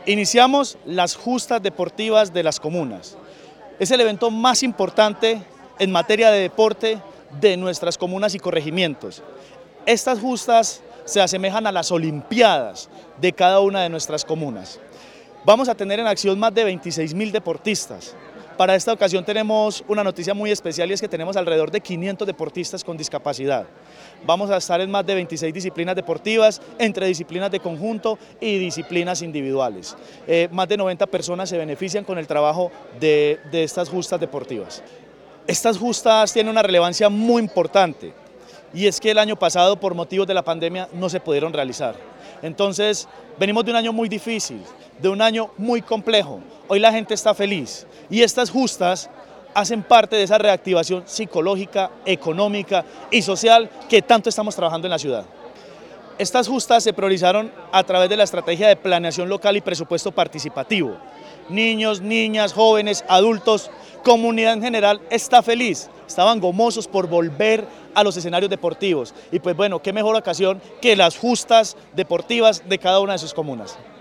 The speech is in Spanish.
Iniciamos las justas deportivas de las comunas. Es el evento más importante en materia de deporte de nuestras comunas y corregimientos. Estas justas se asemejan a las olimpiadas de cada una de nuestras comunas. Vamos a tener en acción más de 26.000 deportistas. Para esta ocasión tenemos una noticia muy especial y es que tenemos alrededor de 500 deportistas con discapacidad. Vamos a estar en más de 26 disciplinas deportivas, entre disciplinas de conjunto y disciplinas individuales. Más de 90 personas se benefician con el trabajo de estas justas deportivas. Estas justas tienen una relevancia muy importante y es que el año pasado por motivos de la pandemia no se pudieron realizar. Entonces venimos de un año muy difícil, de un año muy complejo. Hoy la gente está feliz y estas justas hacen parte de esa reactivación psicológica, económica y social que tanto estamos trabajando en la ciudad. Estas justas se priorizaron a través de la estrategia de planeación local y presupuesto participativo. Niños, niñas, jóvenes, adultos, comunidad en general está feliz, estaban gomosos por volver a los escenarios deportivos y pues bueno, qué mejor ocasión que las justas deportivas de cada una de sus comunas.